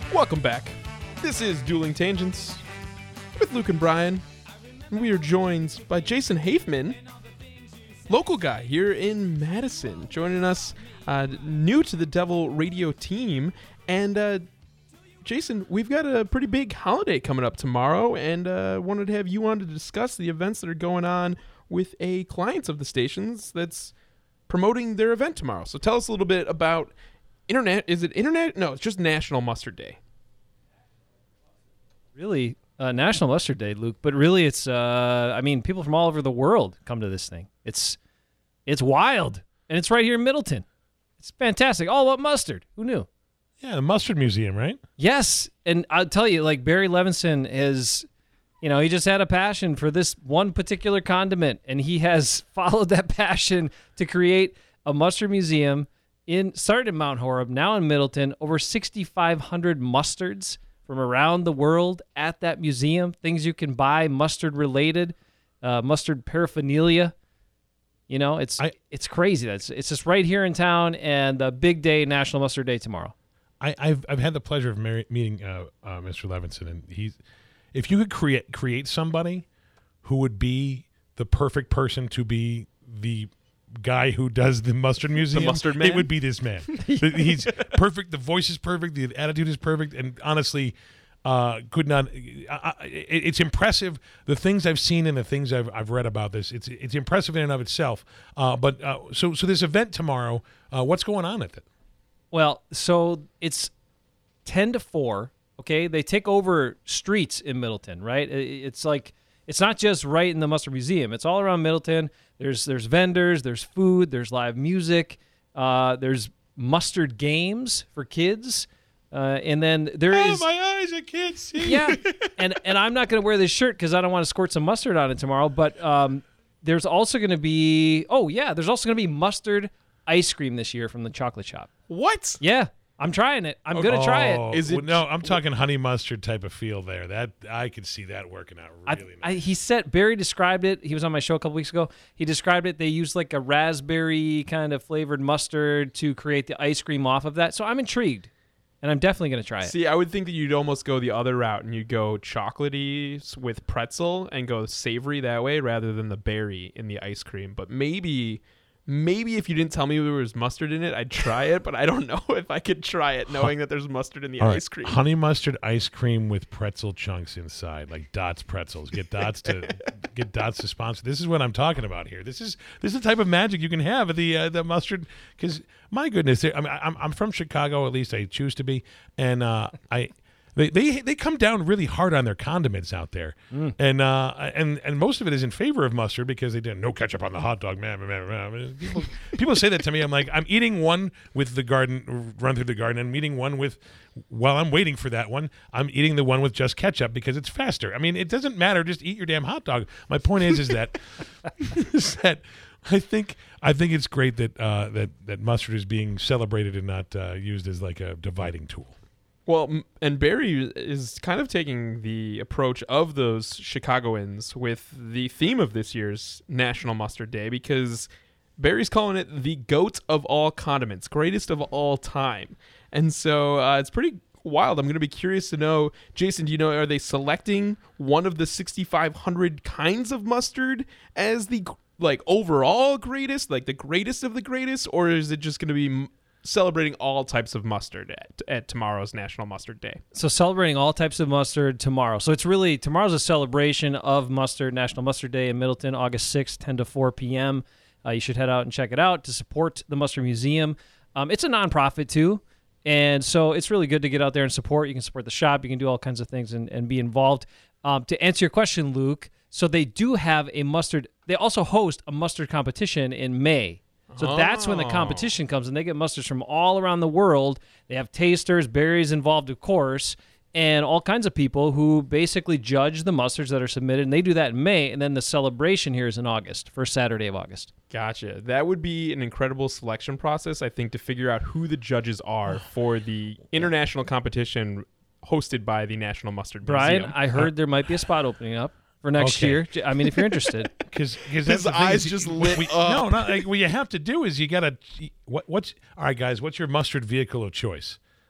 Welcome back. This is Dueling Tangents with Luke and Brian. And we are joined by Jason Hafman, local guy here in Madison, joining us, new to the Devil Radio team. And Jason, we've got a pretty big holiday coming up tomorrow, and wanted to have you on to discuss the events that are going on with a client of the stations that's promoting their event tomorrow. So tell us a little bit about Internet. Is it Internet? No, it's just National Mustard Day. Really, National Mustard Day, Luke. But really, it's people from all over the world come to this thing. It's wild, and it's right here in Middleton. It's fantastic. All about mustard. Who knew? Yeah, the Mustard Museum, right? Yes, and I'll tell you, like Barry Levinson is, he just had a passion for this one particular condiment, and he has followed that passion to create a mustard museum started in Mount Horeb, now in Middleton. Over 6,500 mustards from around the world at that museum. Things you can buy, mustard related, mustard paraphernalia. It's crazy. It's just right here in town, and the big day, National Mustard Day tomorrow. I've had the pleasure of meeting Mr. Levinson, and if you could create somebody who would be the perfect person to be the guy who does the Mustard Museum, the Mustard Man? It would be this man. He's perfect. The voice is perfect. The attitude is perfect, and honestly, could not. It's impressive. The things I've seen and the things I've read about this. It's impressive in and of itself. So this event tomorrow. What's going on at it? Well, so it's 10 to 4, okay? They take over streets in Middleton, right? It's not just right in the Mustard Museum. It's all around Middleton. There's vendors, there's food, there's live music, there's mustard games for kids, and then there is... my eyes, I can't see. Yeah, and I'm not going to wear this shirt because I don't want to squirt some mustard on it tomorrow, but there's also going to be... Oh, yeah, there's also going to be mustard ice cream this year from the chocolate shop. What? Yeah, I'm trying it. I'm going to try it. Is it? No, I'm talking honey mustard type of feel there. That I could see that working out really nice. Barry described it. He was on my show a couple weeks ago. He described it. They used like a raspberry kind of flavored mustard to create the ice cream off of that. So I'm intrigued, and I'm definitely going to try it. See, I would think that you'd almost go the other route and you'd go chocolatey with pretzel and go savory that way rather than the berry in the ice cream. But maybe if you didn't tell me there was mustard in it, I'd try it, but I don't know if I could try it knowing that there's mustard in the ice cream. Honey mustard ice cream with pretzel chunks inside, like Dots pretzels. Get Dots to sponsor. This is what I'm talking about here. This is the type of magic you can have at the mustard. Because my goodness, I'm from Chicago, at least I choose to be, and They come down really hard on their condiments out there, and most of it is in favor of mustard because they did no ketchup on the hot dog. Man. People say that to me. I'm like, I'm eating one with the garden run through the garden, and I'm eating one with while I'm waiting for that one. I'm eating the one with just ketchup because it's faster. I mean, it doesn't matter. Just eat your damn hot dog. My point is that I think it's great that mustard is being celebrated and not used as like a dividing tool. Well, and Barry is kind of taking the approach of those Chicagoans with the theme of this year's National Mustard Day because Barry's calling it the GOAT of all condiments, greatest of all time. And so it's pretty wild. I'm going to be curious to know, Jason, do you know, are they selecting one of the 6,500 kinds of mustard as the overall greatest, like the greatest of the greatest, or is it just going to be celebrating all types of mustard at tomorrow's National Mustard Day? So celebrating all types of mustard tomorrow. So it's really, tomorrow's a celebration of mustard, National Mustard Day in Middleton, August 6th, 10 to 4 p.m. You should head out and check it out to support the Mustard Museum. It's a nonprofit too, and so it's really good to get out there and support. You can support the shop. You can do all kinds of things and be involved. To answer your question, Luke, so they do have a mustard. They also host a mustard competition in May. So that's when the competition comes, and they get mustards from all around the world. They have tasters, Barry's involved, of course, and all kinds of people who basically judge the mustards that are submitted, and they do that in May, and then the celebration here is in August, first Saturday of August. Gotcha. That would be an incredible selection process, I think, to figure out who the judges are for the international competition hosted by the National Mustard Museum. Brian, I heard there might be a spot opening up for next year. I mean, if you're interested. Because his eyes just lit up. No, not like what you have to do is you got to. What's all right, guys? What's your mustard vehicle of choice?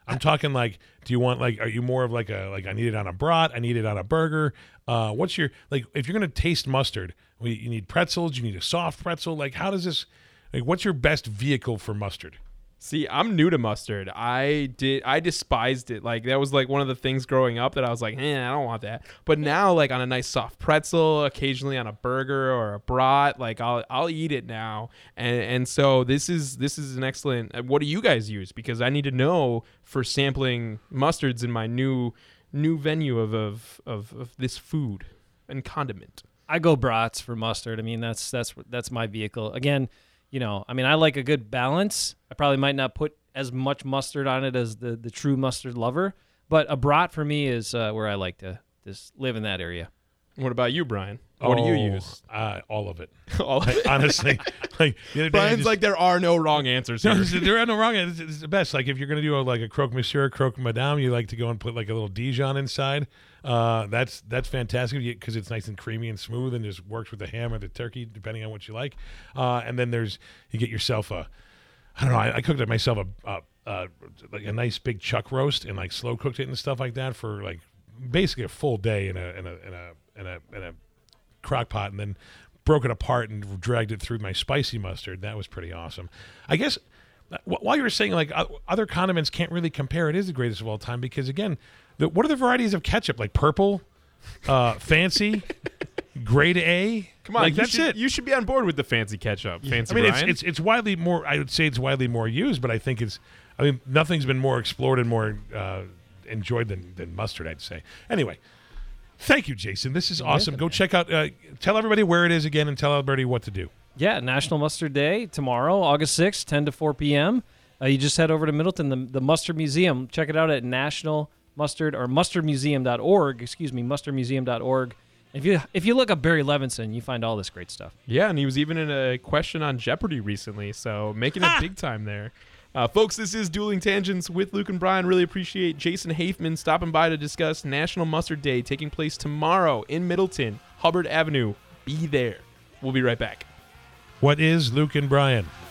I'm talking like, do you want like, are you more of like I need it on a brat, I need it on a burger? What's your, like, if you're gonna taste mustard, you need pretzels, you need a soft pretzel. Like, how does this, like, what's your best vehicle for mustard? See, I'm new to mustard. I despised it. Like, that was like one of the things growing up that I was like, I don't want that. But now, like, on a nice soft pretzel, occasionally on a burger or a brat, like I'll eat it now. And so this is an excellent. What do you guys use? Because I need to know for sampling mustards in my new venue of this food and condiment. I go brats for mustard. I mean, that's my vehicle. Again, I mean, I like a good balance. I probably might not put as much mustard on it as the true mustard lover, but a brat for me is where I like to just live in that area. What about you, Brian? What do you use? All of it. All of it? Honestly, like the other day, Brian's like, there are no wrong answers here. No, there are no wrong answers. It's the best. Like if you're gonna do a croque monsieur, croque madame, you like to go and put like a little Dijon inside. That's fantastic because it's nice and creamy and smooth and just works with the ham or the turkey depending on what you like. And then you get yourself I don't know. I cooked it myself like a nice big chuck roast and like slow cooked it and stuff like that for like basically a full day in a crock pot, and then broke it apart and dragged it through my spicy mustard. That was pretty awesome. I guess while you were saying like other condiments can't really compare, it is the greatest of all time because again, what are the varieties of ketchup? Like purple, fancy, grade A. Come on, like that's it. You should be on board with the fancy ketchup. Fancy. I mean, Brian. it's widely more. I would say it's widely more used, but I think nothing's been more explored and more enjoyed than mustard. I'd say. Anyway. Thank you, Jason. This is awesome. Go check out, tell everybody where it is again and tell everybody what to do. Yeah, National Mustard Day tomorrow, August 6th, 10 to 4 p.m. You just head over to Middleton, the Mustard Museum. Check it out at mustardmuseum.org. Mustardmuseum.org. If you look up Barry Levinson, you find all this great stuff. Yeah, and he was even in a question on Jeopardy recently, so making it big time there. Folks, this is Dueling Tangents with Luke and Brian. Really appreciate Jason Hafman stopping by to discuss National Mustard Day taking place tomorrow in Middleton, Hubbard Avenue. Be there. We'll be right back. What is Luke and Brian?